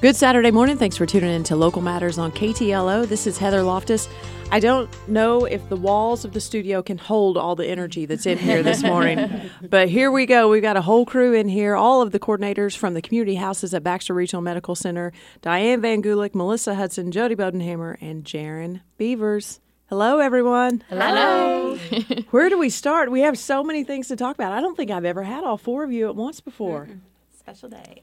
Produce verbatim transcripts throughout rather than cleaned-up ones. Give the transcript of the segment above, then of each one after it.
Good Saturday morning. Thanks for tuning in to Local Matters on K T L O. This is Heather Loftus. I don't know if the walls of the studio can hold all the energy that's in here this morning, but here we go. We've got a whole crew in here, all of the coordinators from the community houses at Baxter Regional Medical Center, Diane Van Gulik, Melissa Hudson, Jody Bodenhammer, and Jaron Beavers. Hello, everyone. Hello. Where do we start? We have so many things to talk about. I don't think I've ever had all four of you at once before. Mm-mm. Special day.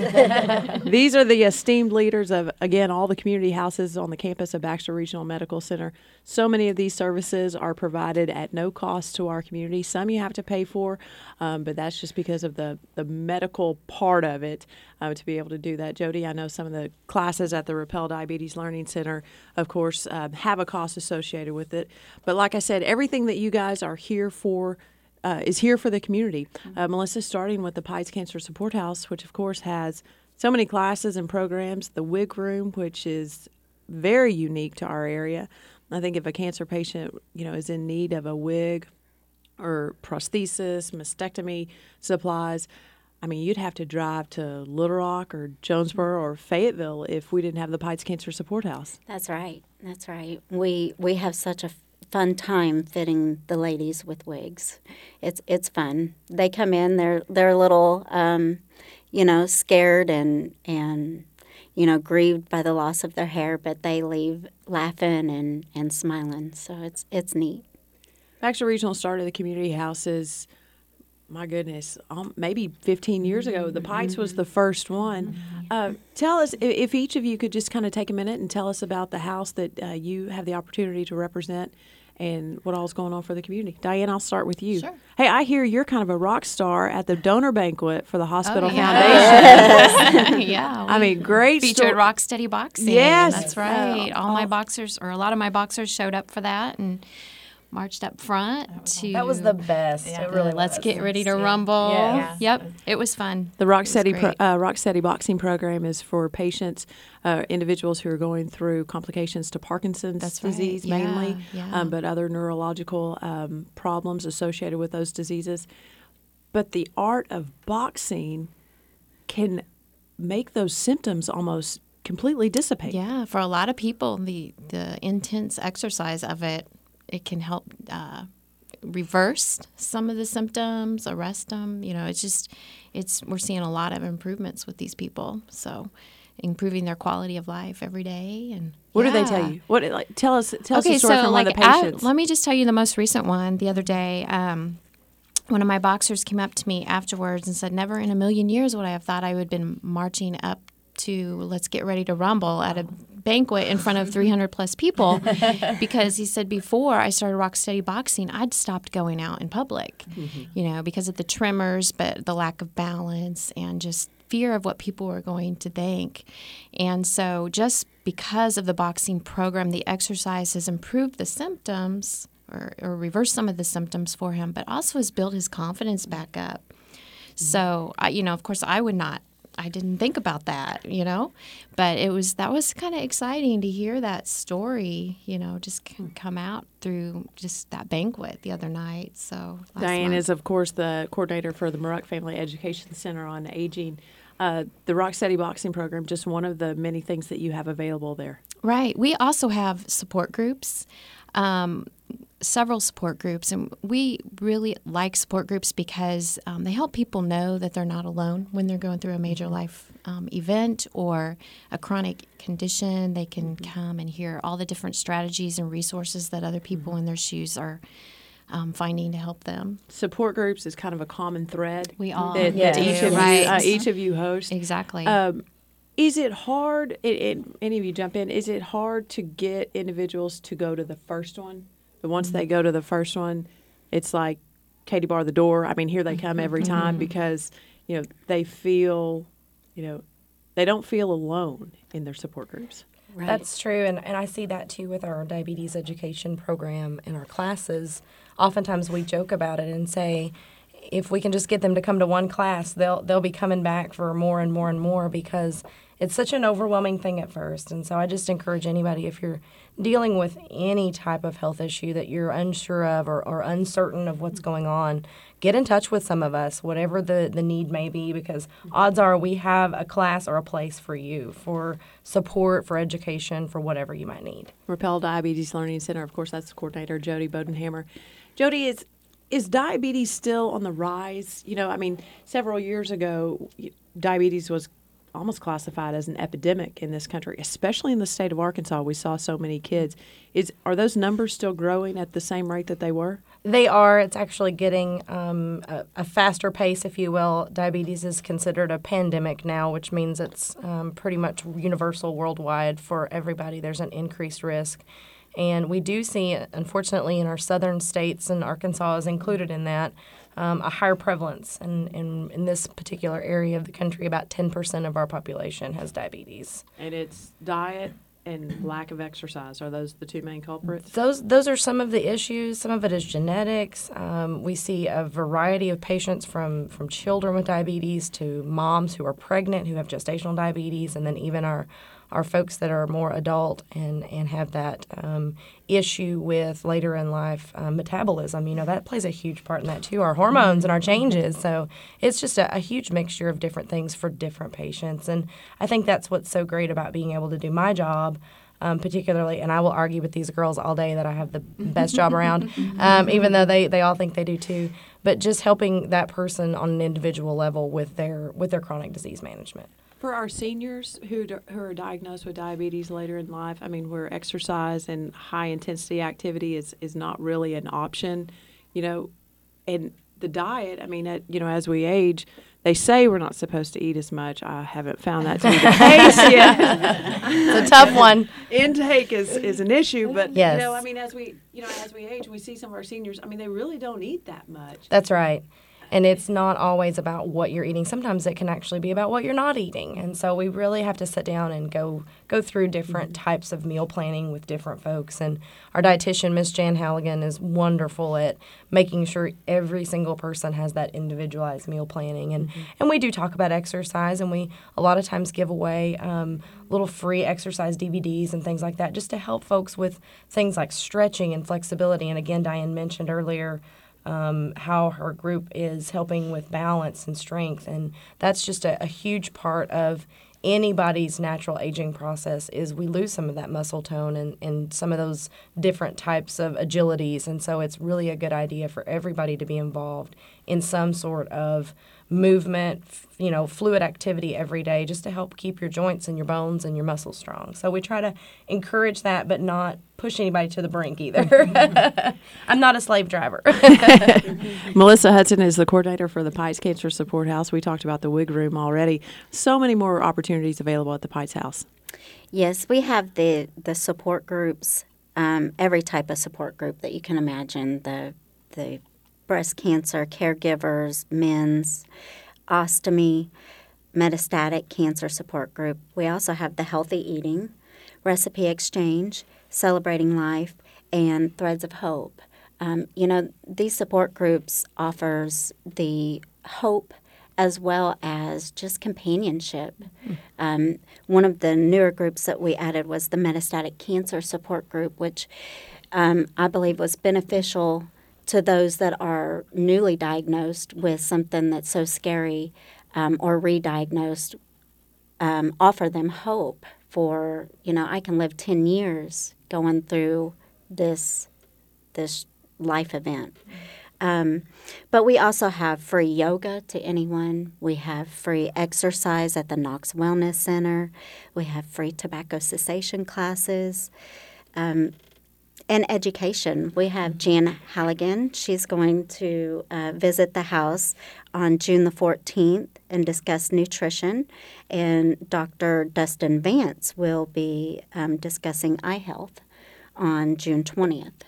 These are the esteemed leaders of, again, all the community houses on the campus of Baxter Regional Medical Center. So many of these services are provided at no cost to our community. Some you have to pay for, um, but that's just because of the, the medical part of it uh, to be able to do that. Jody, I know some of the classes at the Rappel Diabetes Learning Center, of course, um, have a cost associated with it. But like I said, everything that you guys are here for Uh, is here for the community. Uh, Melissa, starting with the Pies Cancer Support House, which of course has so many classes and programs, the wig room, which is very unique to our area. I think if a cancer patient, you know, is in need of a wig or prosthesis, mastectomy supplies, I mean, you'd have to drive to Little Rock or Jonesboro or Fayetteville if we didn't have the Pies Cancer Support House. That's right. That's right. We we have such a fun time fitting the ladies with wigs. It's it's fun. They come in, they're they're a little, um, you know, scared and and you know grieved by the loss of their hair, but they leave laughing and, and smiling. So it's it's neat. Baxter Regional started the community houses. My goodness, um, maybe fifteen years ago. The Pikes was the first one. Uh, tell us, if, if each of you could just kind of take a minute and tell us about the house that uh, you have the opportunity to represent and what all's going on for the community. Diane, I'll start with you. Sure. Hey, I hear you're kind of a rock star at the donor banquet for the Hospital oh, yeah. Foundation. yeah. I mean, great Featured sto- Rocksteady Boxing. Yes. That's right. Uh, All my oh. boxers, or a lot of my boxers showed up for that and marched up front to... That was the best. Yeah, it really the Let's was. Get Ready to Rumble. Yeah. Yep. It was fun. The Rocksteady, pro, great. uh, Rocksteady Boxing Program is for patients, uh, individuals who are going through complications to Parkinson's That's right. disease Yeah, mainly, yeah. Um, but other neurological um, problems associated with those diseases. But the art of boxing can make those symptoms almost completely dissipate. Yeah, for a lot of people, the, the intense exercise of it, it can help uh, reverse some of the symptoms, arrest them. You know, it's just, it's we're seeing a lot of improvements with these people. So, improving their quality of life every day. And what yeah. do they tell you? What like tell us tell okay, us a story so from like one of the patients. I, let me just tell you the most recent one. The other day, um, one of my boxers came up to me afterwards and said, "Never in a million years would I have thought I would have been marching up to Let's Get Ready to Rumble at a banquet in front of three hundred plus people," because he said before I started Rocksteady Boxing, I'd stopped going out in public, mm-hmm. you know, because of the tremors, but the lack of balance and just fear of what people were going to think. And so just because of the boxing program, the exercise has improved the symptoms or, or reversed some of the symptoms for him, but also has built his confidence back up. Mm-hmm. So, I, you know, of course, I would not I didn't think about that, you know, but it was that was kind of exciting to hear that story, you know, just c- come out through just that banquet the other night. So Diane month. is, of course, the coordinator for the Muroc Family Education Center on Aging. Uh, the Rocksteady Boxing Program, just one of the many things that you have available there. Right. We also have support groups. Um, several support groups, and we really like support groups because um, they help people know that they're not alone when they're going through a major life um, event or a chronic condition. They can mm-hmm. come and hear all the different strategies and resources that other people mm-hmm. in their shoes are um, finding to help them. Support groups is kind of a common thread. We all that, yes. that each of right. you uh, each of you host. Exactly. Um, is it hard? It, it, any of you jump in? Is it hard to get individuals to go to the first one? But once mm-hmm. they go to the first one, it's like Katie bar the door. I mean, here they come every time mm-hmm. because, you know, they feel, you know, they don't feel alone in their support groups. Right. That's true, and, and I see that too with our diabetes education program in our classes. Oftentimes we joke about it and say, if we can just get them to come to one class, they'll they'll be coming back for more and more and more because it's such an overwhelming thing at first. And so I just encourage anybody, if you're dealing with any type of health issue that you're unsure of or, or uncertain of what's going on, get in touch with some of us, whatever the, the need may be, because odds are we have a class or a place for you, for support, for education, for whatever you might need. Rappel Diabetes Learning Center, of course, that's the coordinator, Jody Bodenhammer. Jody, is is diabetes still on the rise? You know, I mean, several years ago, diabetes was almost classified as an epidemic in this country, especially in the state of Arkansas. We saw so many kids. Is are those numbers still growing at the same rate that they were? They are. It's actually getting um, a, a faster pace, if you will. Diabetes is considered a pandemic now, which means it's um, pretty much universal worldwide for everybody. There's an increased risk. And we do see, unfortunately, in our southern states, and Arkansas is included in that, um, a higher prevalence. And in, in this particular area of the country, about ten percent of our population has diabetes. And it's diet and lack of exercise. Are those the two main culprits? Those those are some of the issues. Some of it is genetics. Um, we see a variety of patients from, from children with diabetes to moms who are pregnant who have gestational diabetes, and then even our our folks that are more adult and, and have that um, issue with later in life um, metabolism. You know, that plays a huge part in that too, our hormones and our changes. So it's just a, a huge mixture of different things for different patients. And I think that's what's so great about being able to do my job, um, particularly, and I will argue with these girls all day that I have the best job around, um, even though they, they all think they do too. But just helping that person on an individual level with their with their chronic disease management. For our seniors who d- who are diagnosed with diabetes later in life, I mean, where exercise and high-intensity activity is, is not really an option, you know, and the diet, I mean, at, you know, as we age, they say we're not supposed to eat as much. I haven't found that to be the case yet. It's a tough one. Intake is, is an issue, but, Yes. you know, I mean, as we, you know, as we age, we see some of our seniors, I mean, they really don't eat that much. That's right. And it's not always about what you're eating. Sometimes it can actually be about what you're not eating. And so we really have to sit down and go go through different types of meal planning with different folks. And our dietitian, Miss Jan Halligan, is wonderful at making sure every single person has that individualized meal planning. And, mm-hmm. and we do talk about exercise, and we a lot of times give away um, little free exercise D V Ds and things like that just to help folks with things like stretching and flexibility. And again, Diane mentioned earlier Um, how her group is helping with balance and strength, and that's just a, a huge part of anybody's natural aging process is we lose some of that muscle tone and, and some of those different types of agilities, and so it's really a good idea for everybody to be involved in some sort of movement, you know, fluid activity every day just to help keep your joints and your bones and your muscles strong. So we try to encourage that but not push anybody to the brink either. I'm not a slave driver. Melissa Hudson is the coordinator for the Pikes Cancer Support House. We talked about the Wig Room already. So many more opportunities available at the Pikes House. Yes, we have the, the support groups, um, every type of support group that you can imagine, the the breast cancer caregivers, men's, ostomy, metastatic cancer support group. We also have the healthy eating, recipe exchange, celebrating life, and threads of hope. Um, you know, these support groups offers the hope as well as just companionship. Mm. Um, one of the newer groups that we added was the metastatic cancer support group, which um, I believe was beneficial to those that are newly diagnosed with something that's so scary um, or re-diagnosed, um, offer them hope for, you know, I can live ten years going through this this life event. Um, but we also have free yoga to anyone. We have free exercise at the Knox Wellness Center. We have free tobacco cessation classes. Um, And education. We have Jan Halligan. She's going to uh, visit the house on June the fourteenth and discuss nutrition. And Doctor Dustin Vance will be um, discussing eye health on June twentieth.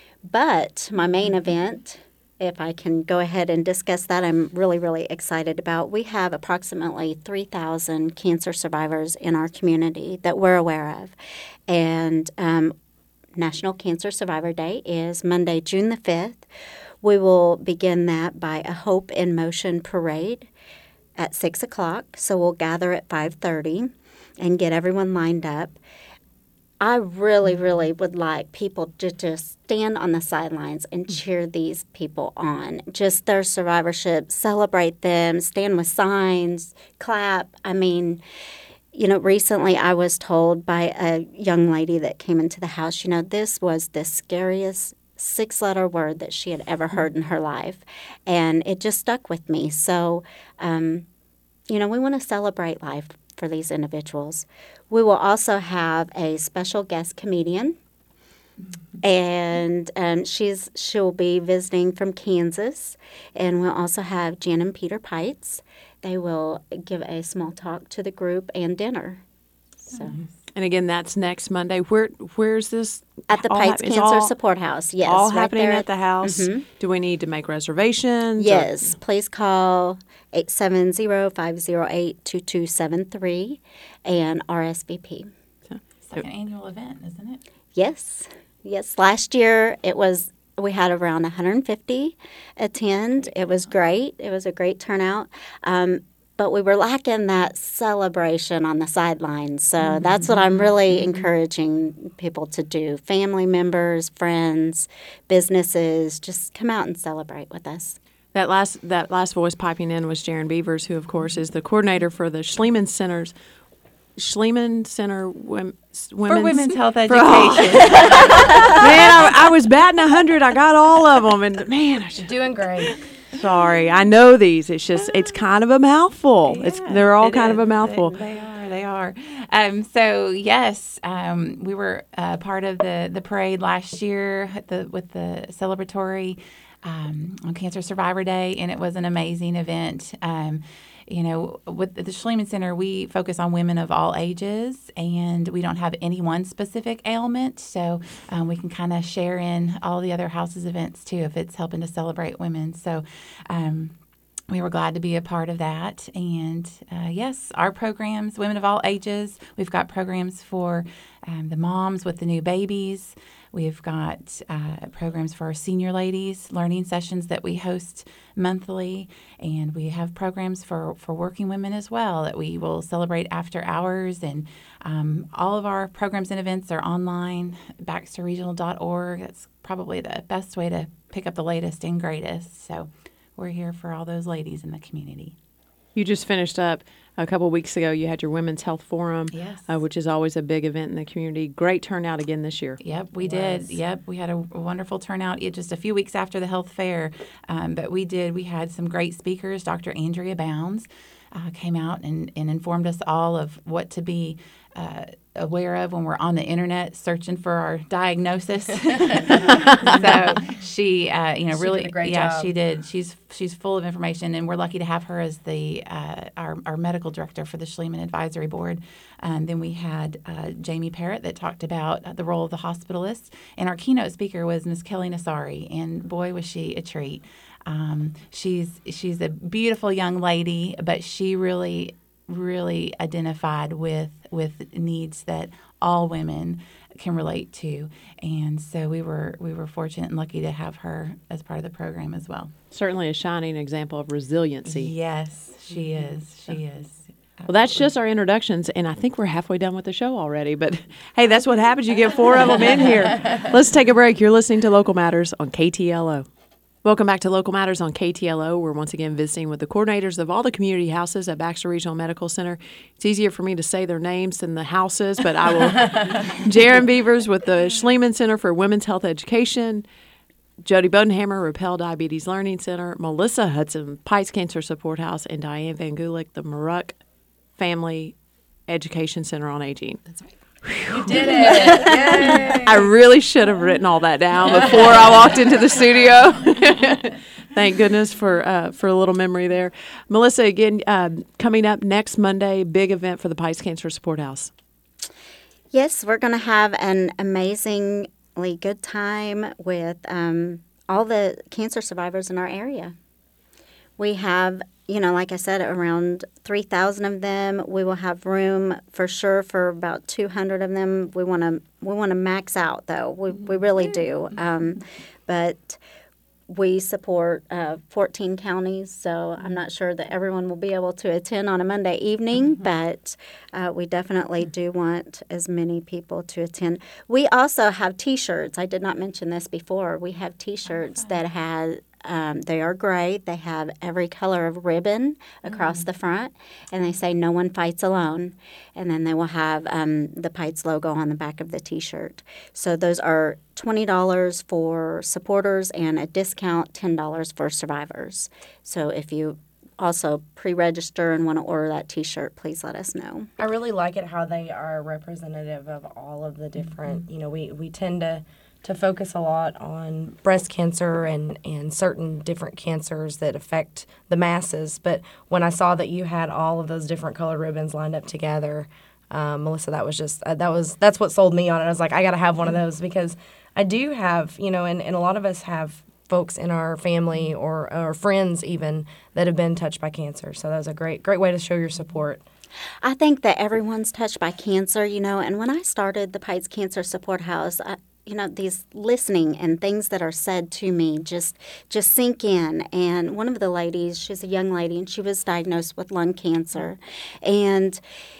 But my main event, if I can go ahead and discuss that, I'm really, really excited about. We have approximately three thousand cancer survivors in our community that we're aware of. And um, National Cancer Survivor Day is Monday, June the fifth. We will begin that by a Hope in Motion parade at six o'clock, so we'll gather at five thirty. and get everyone lined up. I really, really would like people to just stand on the sidelines and cheer these people on. Just their survivorship, celebrate them, stand with signs, clap. I mean, you know, recently I was told by a young lady that came into the house, you know, this was the scariest six-letter word that she had ever heard in her life. And it just stuck with me. So, um, you know, we want to celebrate life for these individuals. We will also have a special guest comedian, and um, she's she'll be visiting from Kansas, and we'll also have Jan and Peter Pites. They will give a small talk to the group and dinner. So. And again, that's next Monday. Where where's this? At the all Pites hap- it's Cancer all- Support House. Yes, all right happening there at the house. Mhm. Do we need to make reservations? or- Yes, please call eight seven zero, five zero eight, two two seven three and R S V P. It's like an annual event, isn't it? Yes, yes. Last year it was we had around one hundred fifty attend. It was great. It was a great turnout. Um, but we were lacking that celebration on the sidelines. So mm-hmm. that's what I'm really mm-hmm. encouraging people to do. Family members, friends, businesses, just come out and celebrate with us. That last that last voice piping in was Jaron Beavers, who, of course, is the coordinator for the Schliemann Center's Schliemann Center Wom- Women's, for Women's Health for- Education. Man, I, I was batting a hundred. I got all of them, and man, I should, Doing great. sorry, I know these. It's just it's kind of a mouthful. Yeah, it's they're all it kind of is. a mouthful. They, they are. They are. Um, so yes, um, we were uh, part of the the parade last year at the, with the celebratory um, on Cancer Survivor Day, and it was an amazing event. Um, You know, with the Schliemann Center, we focus on women of all ages, and we don't have any one specific ailment. So um, we can kind of share in all the other houses' events, too, if it's helping to celebrate women. So um, we were glad to be a part of that. And, uh, yes, our programs, women of all ages, we've got programs for um, the moms with the new babies. We've got uh, programs for our senior ladies, learning sessions that we host monthly, and we have programs for, for working women as well that we will celebrate after hours. And um, all of our programs and events are online, baxter regional dot org. That's probably the best way to pick up the latest and greatest. So we're here for all those ladies in the community. You just finished up a couple of weeks ago. You had your Women's Health Forum, Yes. uh, which is always a big event in the community. Great turnout again this year. Yep, we did. Yep, we had a, a wonderful turnout it, just a few weeks after the health fair. Um, but we did. We had some great speakers. Doctor Andrea Bounds uh, came out and, and informed us all of what to be uh, aware of when we're on the internet searching for our diagnosis. So she, uh, you know, She really, did a great yeah, job. she did. She's she's full of information, and we're lucky to have her as the uh, our our medical director for the Schliemann Advisory Board. Um, then we had uh, Jamie Parrott that talked about uh, the role of the hospitalist, and our keynote speaker was Miss Kelly Nassari, and boy was she a treat. Um, she's she's a beautiful young lady, but she really really identified with with needs that all women can relate to, and so we were we were fortunate and lucky to have her as part of the program as well. Certainly a shining example of resiliency. Yes, she is. She is. Well, that's just our introductions, and I think we're halfway done with the show already. But hey, that's what happens. You get four of them in here. Let's take a break. You're listening to Local Matters on K T L O. Welcome back to Local Matters on K T L O. We're once again visiting with the coordinators of all the community houses at Baxter Regional Medical Center. It's easier for me to say their names than the houses, but I will. Jaron Beavers with the Schliemann Center for Women's Health Education, Jody Bodenhammer, Rappel Diabetes Learning Center, Melissa Hudson, Pites Cancer Support House, and Diane Van Gulik, the Maruck Family Education Center on Aging. That's right. You did it. Yay. I really should have written all that down before I walked into the studio. Thank goodness for uh, for a little memory there. Melissa, again, uh, coming up next Monday, big event for the Pites Cancer Support House. Yes, we're going to have an amazingly good time with um, all the cancer survivors in our area. We have, you know, like I said, around three thousand of them. We will have room for sure for about two hundred of them. We want to we want to max out, though. We, we really do. Um, but we support uh, fourteen counties, so I'm not sure that everyone will be able to attend on a Monday evening, mm-hmm. but uh, we definitely do want as many people to attend. We also have T-shirts. I did not mention this before. We have T-shirts that have Um, they are gray. They have every color of ribbon across mm. the front, and they say "No one fights alone." And then they will have um, the Pites logo on the back of the T-shirt. So those are twenty dollars for supporters and a discount ten dollars for survivors. So if you also pre-register and want to order that T-shirt, please let us know. I really like it how they are representative of all of the different. Mm-hmm. You know, we we tend to. to focus a lot on breast cancer and, and certain different cancers that affect the masses. But when I saw that you had all of those different colored ribbons lined up together, um, Melissa, that was just, uh, that was, that's what sold me on it. I was like, I got to have one of those because I do have, you know, and, and a lot of us have folks in our family or, or friends even that have been touched by cancer. So that was a great, great way to show your support. I think that everyone's touched by cancer, you know, and when I started the Pites Cancer Support House, I, you know, these listening and things that are said to me just just sink in. And one of the ladies, she's a young lady, and she was diagnosed with lung cancer. And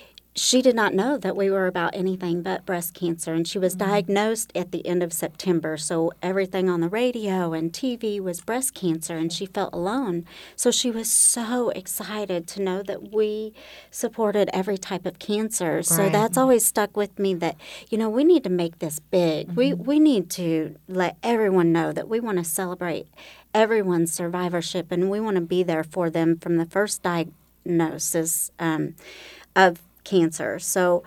she did not know that we were about anything but breast cancer. And she was mm-hmm. diagnosed at the end of September. So everything on the radio and T V was breast cancer, and she felt alone. So she was so excited to know that we supported every type of cancer. Right. So that's always stuck with me that, you know, we need to make this big. Mm-hmm. We, we need to let everyone know that we want to celebrate everyone's survivorship, and we want to be there for them from the first diagnosis um, of cancer. So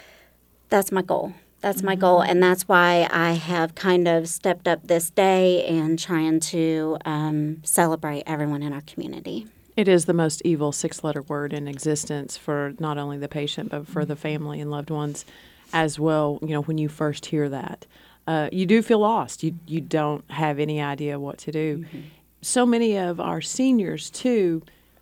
that's my goal. That's my goal, and that's why I have kind of stepped up this day and trying to um, celebrate everyone in our community. It is the most evil six-letter word in existence for not only the patient but for the family and loved ones as well. You know, when you first hear that, uh, you do feel lost. You you don't have any idea what to do. Mm-hmm. So many of our seniors too,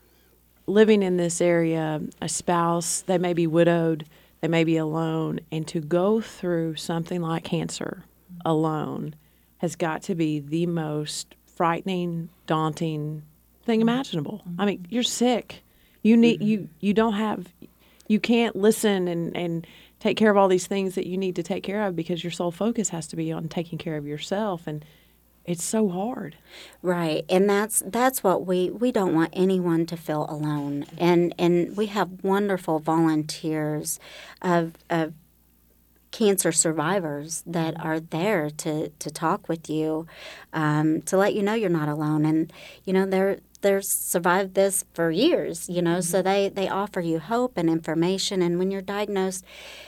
living in this area, a spouse, they may be widowed, they may be alone, and to go through something like cancer alone has got to be the most frightening, daunting thing imaginable. Mm-hmm. I mean, you're sick. You need mm-hmm. you you don't have you can't listen and, and take care of all these things that you need to take care of because your sole focus has to be on taking care of yourself, and it's so hard. Right. And that's that's what we, we don't want anyone to feel alone. And and we have wonderful volunteers of of cancer survivors that are there to, to talk with you, um, to let you know you're not alone. And, you know, they're they're survived this for years, you know, mm-hmm. so they, they offer you hope and information. And when you're diagnosed,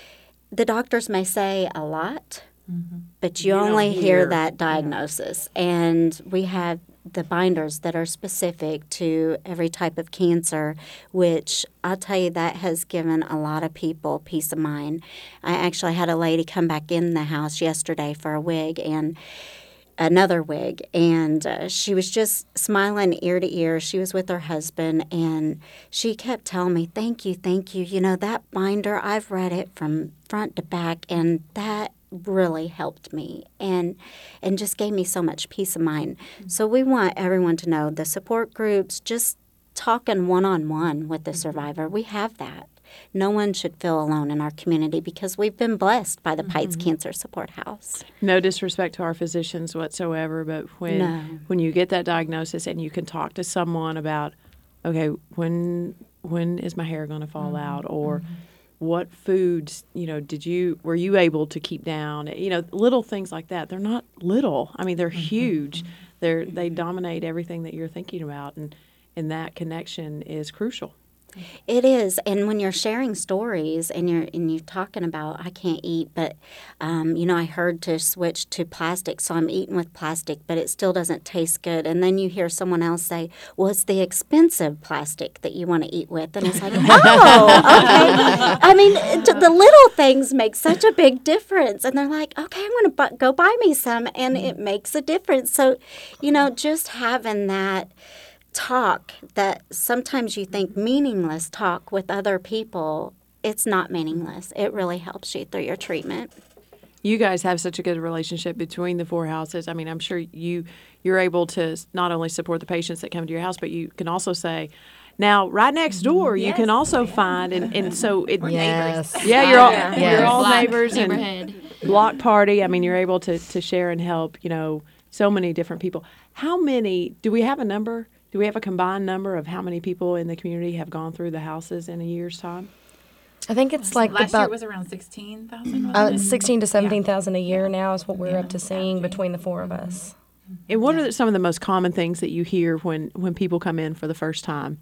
the doctors may say a lot, mm-hmm. but you, you only hear, hear that diagnosis. Yeah. And we have the binders that are specific to every type of cancer, which I'll tell you that has given a lot of people peace of mind. I actually had a lady come back in the house yesterday for a wig and another wig, and uh, she was just smiling ear to ear. She was with her husband, and she kept telling me, thank you, thank you. You know, that binder, I've read it from front to back, and that really helped me and and just gave me so much peace of mind. Mm-hmm. So we want everyone to know the support groups, just talking one-on-one with the mm-hmm. survivor, we have that. No one should feel alone in our community because we've been blessed by the mm-hmm. Pites Cancer Support House. No disrespect to our physicians whatsoever, but when no. when you get that diagnosis and you can talk to someone about, okay, when when is my hair going to fall mm-hmm. out, or mm-hmm. what foods, you know, did you, were you able to keep down? You know, little things like that. They're not little. I mean, they're mm-hmm. huge. They're, they dominate everything that you're thinking about, and, and that connection is crucial. It is, and when you're sharing stories and you're and you're talking about I can't eat, but um, you know I heard to switch to plastic, so I'm eating with plastic, but it still doesn't taste good. And then you hear someone else say, "Well, it's the expensive plastic that you want to eat with," and it's like, "Oh, okay." I mean, the little things make such a big difference, and they're like, "Okay, I'm going to bu- go buy me some," and it makes a difference. So, you know, just having that talk that sometimes you think meaningless talk with other people, it's not meaningless. It really helps you through your treatment. you guys have such a good relationship between the four houses. I mean, I'm sure you you're able to not only support the patients that come to your house, but you can also say, now right next door, you can also find, and, and so it, Yes. yeah, you're all Yeah. you're all Block neighbors and neighborhood. block party. I mean, you're able to to share and help. You know, so many different people. How many? Do we have a number? Do we have a combined number of how many people in the community have gone through the houses in a year's time? I think it's like Last year about it was around sixteen thousand. uh, sixteen to seventeen thousand a year now is what we're up to seeing between the four of us. And what are some of the most common things that you hear when when people come in for the first time?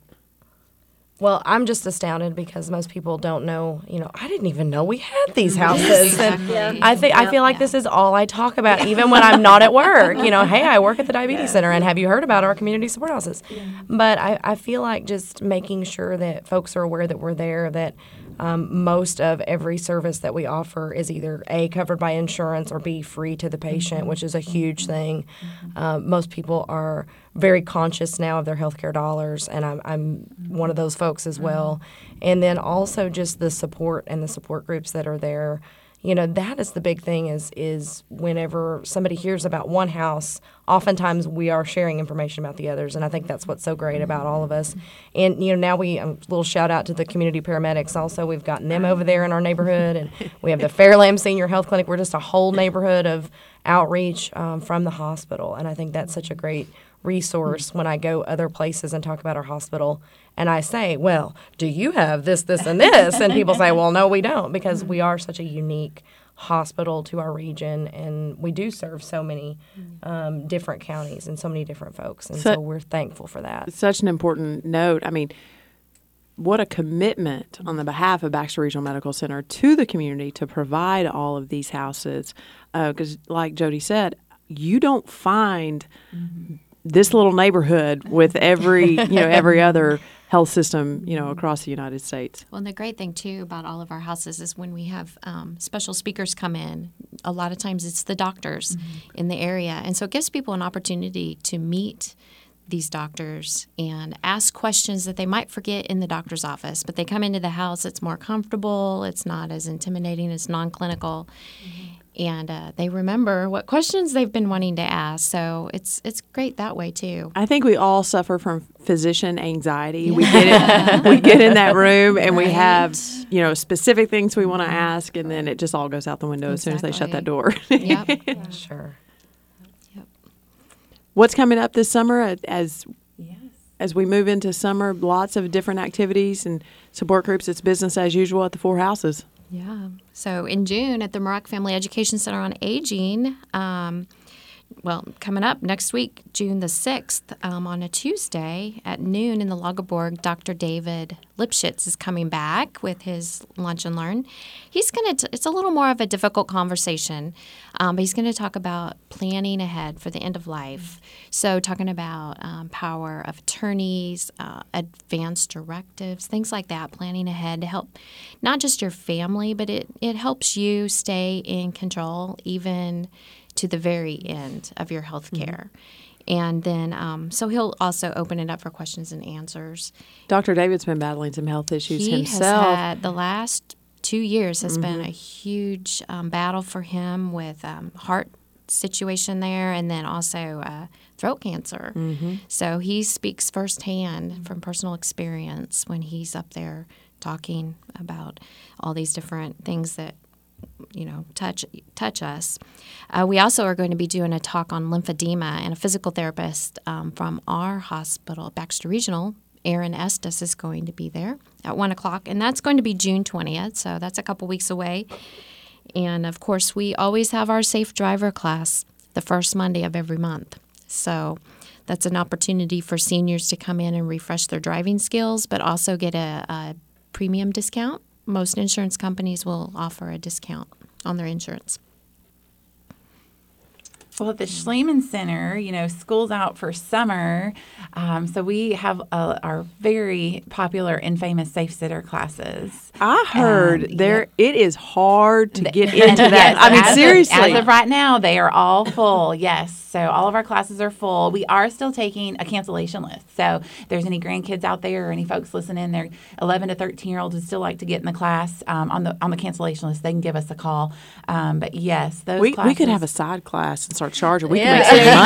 Well, I'm just astounded because most people don't know. You know, I didn't even know we had these houses. And I think I feel like this is all I talk about, even when I'm not at work. You know, hey, I work at the diabetes center, and have you heard about our community support houses? But I, I feel like just making sure that folks are aware that we're there, that um, most of every service that we offer is either A, covered by insurance, or B, free to the patient, which is a huge thing. Um, most people are very conscious now of their healthcare dollars, and I'm, I'm one of those folks as well. And then also just the support and the support groups that are there. You know, that is the big thing is is whenever somebody hears about one house, oftentimes we are sharing information about the others, and I think that's what's so great about all of us. And, you know, now we, a little shout out to the community paramedics also. We've gotten them over there in our neighborhood, and we have the Fairlamb Senior Health Clinic. We're just a whole neighborhood of outreach um, from the hospital, and I think that's such a great resource when I go other places and talk about our hospital, and I say, well, do you have this, this, and this? And people say, well, no, we don't, because we are such a unique hospital to our region, and we do serve so many um, different counties and so many different folks, and so, So- we're thankful for that. It's such an important note. I mean, what a commitment on the behalf of Baxter Regional Medical Center to the community to provide all of these houses. Because, like Jody said, you don't find this little neighborhood with every, you know, every other health system, you know, across the United States. Well, and the great thing, too, about all of our houses is when we have um, special speakers come in, a lot of times it's the doctors in the area. And so it gives people an opportunity to meet these doctors and ask questions that they might forget in the doctor's office. But they come into the house, it's more comfortable, it's not as intimidating, it's non-clinical. And uh, they remember what questions they've been wanting to ask. So it's it's great that way, too. I think we all suffer from physician anxiety. We get in, we get in that room and we have, you know, specific things we want to ask, and then it just all goes out the window as soon as they shut that door. Yep. Sure. What's coming up this summer as Yes. as we move into summer? Lots of different activities and support groups. It's business as usual at the four houses. Yeah. So in June at the Muroc Family Education Center on Aging, um, well, coming up next week, June the sixth, um, on a Tuesday at noon in the Lagerborg, Doctor David Lipschitz is coming back with his Lunch and Learn. He's going to, it's a little more of a difficult conversation, um, but he's going to talk about planning ahead for the end of life. So talking about um, power of attorneys, uh, advanced directives, things like that, planning ahead to help not just your family, but it, it helps you stay in control even to the very end of your health care. Mm-hmm. And then, um, so he'll also open it up for questions and answers. Doctor David's been battling some health issues He himself. has had, the last two years has been a huge um, battle for him with um, heart situation there, and then also uh, throat cancer. So he speaks firsthand from personal experience when he's up there talking about all these different things that you know, touch touch us. Uh, we also are going to be doing a talk on lymphedema, and a physical therapist um, from our hospital, Baxter Regional, Erin Estes, is going to be there at one o'clock, and that's going to be June twentieth, so that's a couple weeks away. And, of course, we always have our Safe Driver class the first Monday of every month. So that's an opportunity for seniors to come in and refresh their driving skills, but also get a, a premium discount. Most insurance companies will offer a discount on their insurance. Well, at the Schliemann Center, you know, school's out for summer, um, so we have uh, our very popular and famous Safe Sitter classes. I heard And, there it is hard to get And into that. yes, I mean, as of- seriously. as of right now, they are all full. Yes, so all of our classes are full. We are still taking a cancellation list. So if there's any grandkids out there or any folks listening, they're eleven to thirteen year olds would still like to get in the class um, on the on the cancellation list. They can give us a call. Um, but yes, those we, classes. we could have a side class and start charging. We Yeah.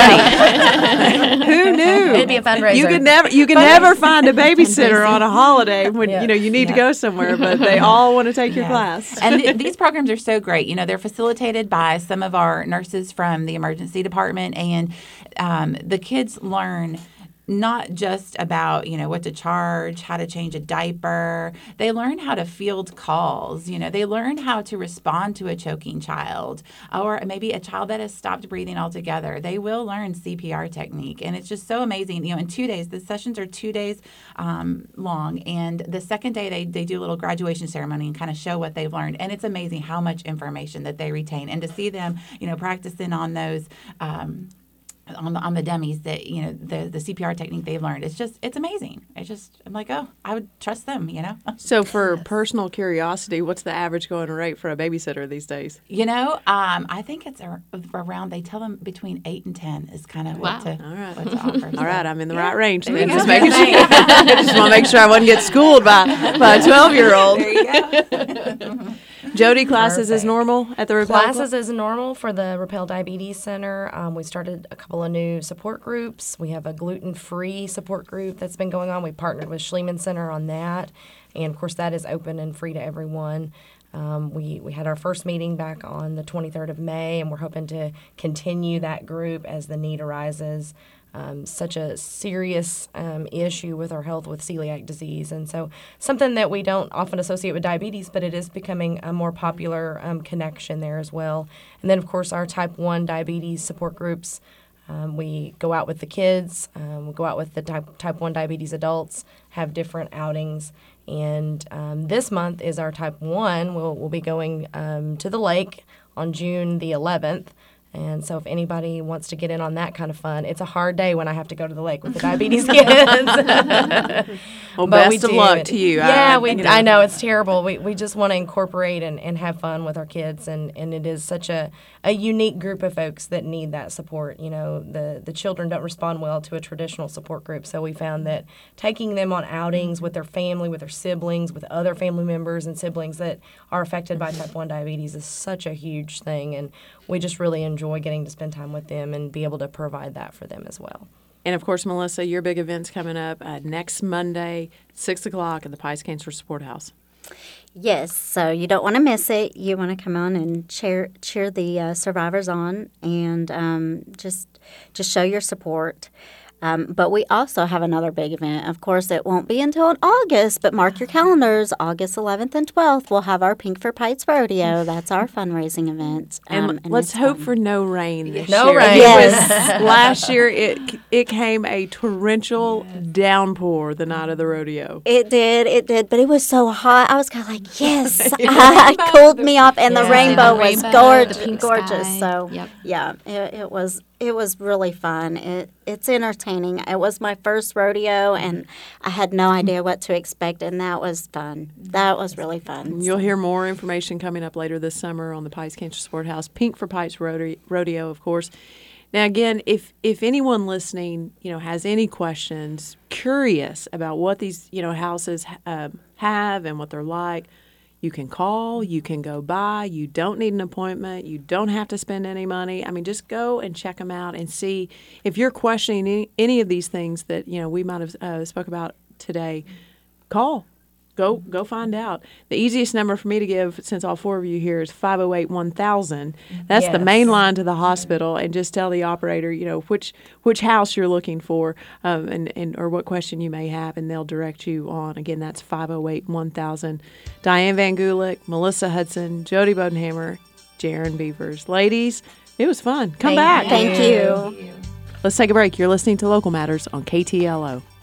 can make some money. Who knew? It'd be a fundraiser. You could never you can never find a babysitter on a holiday when Yeah. you know you need to Yeah. go somewhere, but they all want to take your Yeah. class. And th- these programs are so great. You know, they're facilitated by some of our nurses from the emergency department, and um, the kids learn not just about, you know, what to charge, how to change a diaper. They learn how to field calls. You know, they learn how to respond to a choking child or maybe a child that has stopped breathing altogether. They will learn C P R technique. And it's just so amazing. You know, in two days, the sessions are two days um, long. And the second day, they, they do a little graduation ceremony and kind of show what they've learned. And it's amazing how much information that they retain. And to see them, you know, practicing on those um, on the on the dummies that you know the the C P R technique they've learned. It's just it's amazing. It's just I'm like, oh, I would trust them. You know. So, for personal curiosity, what's the average going rate for a babysitter these days? You know, um, I think it's a, around. They tell them between eight and ten is kind of Wow. what to All right. what to offer. All right, I'm in the right range. There Then you just go. making sure. I just want to make sure I wouldn't get schooled by by a twelve year old. There you go. Jody, classes is Perfect. normal at the Repel Club? Classes is normal for the Repel Diabetes Center. Um, we started a couple of new support groups. We have a gluten-free support group that's been going on. We partnered with Schliemann Center on that. And, of course, that is open and free to everyone. Um, we, we had our first meeting back on the twenty-third of May, and we're hoping to continue that group as the need arises. Um, such a serious um, issue with our health with celiac disease. And so something that we don't often associate with diabetes, but it is becoming a more popular um, connection there as well. And then, of course, our type one diabetes support groups. Um, we go out with the kids. Um, we go out with the type, type one diabetes adults, have different outings. And um, this month is our type one. We'll, we'll be going um, to the lake on June the eleventh. And so if anybody wants to get in on that kind of fun, it's a hard day when I have to go to the lake with the diabetes kids. Well, But best we of do luck it. to you. Yeah, I, we, you I know it's terrible. We we just want to incorporate and, and have fun with our kids, and, and it is such a, a unique group of folks that need that support. You know, the, the children don't respond well to a traditional support group, so we found that taking them on outings with their family, with their siblings, with other family members and siblings that are affected by type one diabetes is such a huge thing, and we just really enjoy getting to spend time with them and be able to provide that for them as well. And of course, Melissa, your big event's coming up uh, next Monday, six o'clock at the Pies Cancer Support House. Yes, so you don't want to miss it. You want to come on and cheer cheer the uh, survivors on, and um, just just show your support. Um, but we also have another big event. Of course, it won't be until in August, but mark your calendars. August eleventh and twelfth, we'll have our Pink for Pikes Rodeo. That's our fundraising event. And, Um, and let's it's hope fun. for no rain this No year. rain. It Yes. was, last year, it it came a torrential downpour the night of the rodeo. It did, it did, but it was so hot. I was kind of like, yes, it cooled me off, and the Yeah. rainbow The was rainbow, gorgeous. the pink gorgeous. sky. So, Yep. yeah, it, it was it was really fun. It it's entertaining. It was my first rodeo, and I had no idea what to expect, and that was fun. That was really fun. You'll hear more information coming up later this summer on the Pies Cancer Support House. Pink for Pikes Rode- Rodeo, of course. Now, again, if if anyone listening, you know, has any questions, curious about what these, you know, houses um, have and what they're like, you can call, you can go by, you don't need an appointment, you don't have to spend any money. I mean, just go and check them out and see if you're questioning any, any of these things that, you know, we might have uh, spoke about today. Call. Go go find out. The easiest number for me to give, since all four of you here, is five oh eight, one thousand. That's the Yes. main line to the hospital, and just tell the operator, you know, which which house you're looking for, um, and, and or what question you may have, and they'll direct you on. Again, that's five oh eight, one thousand. Diane Van Gulik, Melissa Hudson, Jody Bodenhammer, Jaron Beavers. Ladies, it was fun. Come Thank back. you. Thank you. Let's take a break. You're listening to Local Matters on K T L O.